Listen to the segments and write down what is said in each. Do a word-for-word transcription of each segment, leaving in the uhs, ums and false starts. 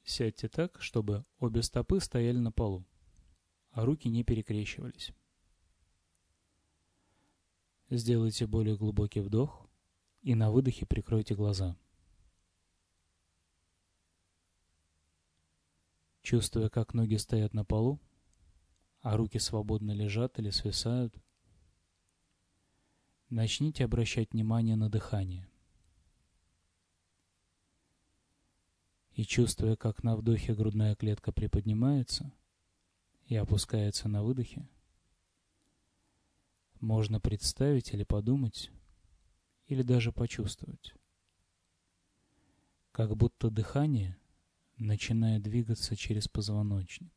Сядьте так, чтобы обе стопы стояли на полу, а руки не перекрещивались. Сделайте более глубокий вдох и на выдохе прикройте глаза. Чувствуя, как ноги стоят на полу, а руки свободно лежат или свисают, начните обращать внимание на дыхание. И чувствуя, как на вдохе грудная клетка приподнимается и опускается на выдохе, можно представить или подумать, или даже почувствовать, как будто дыхание начинает двигаться через позвоночник.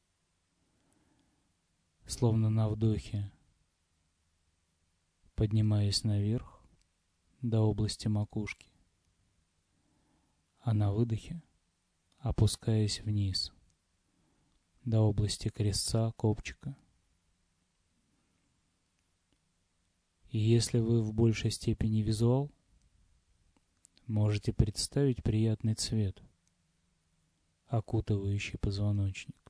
Словно на вдохе, поднимаясь наверх до области макушки, а на выдохе опускаясь вниз до области крестца, копчика. И если вы в большей степени визуал, можете представить приятный цвет, окутывающий позвоночник,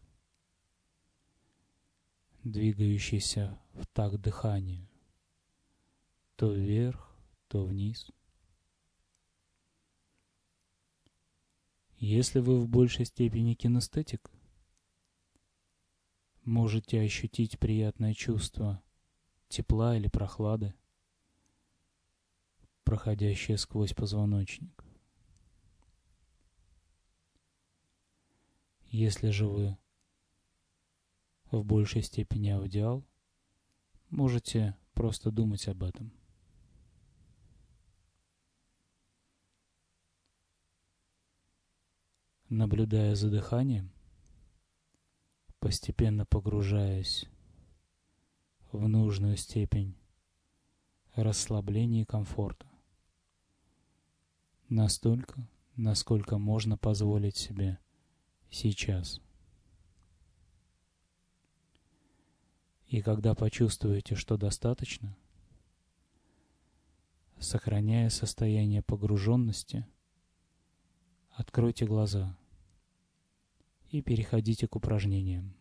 двигающийся в такт дыханию, то вверх, то вниз. Если вы в большей степени кинестетик, можете ощутить приятное чувство тепла или прохлады, проходящее сквозь позвоночник. Если же вы в большей степени аудиал, можете просто думать об этом. Наблюдая за дыханием, постепенно погружаясь в нужную степень расслабления и комфорта, настолько, насколько можно позволить себе сейчас. И когда почувствуете, что достаточно, сохраняя состояние погруженности, откройте глаза и переходите к упражнениям.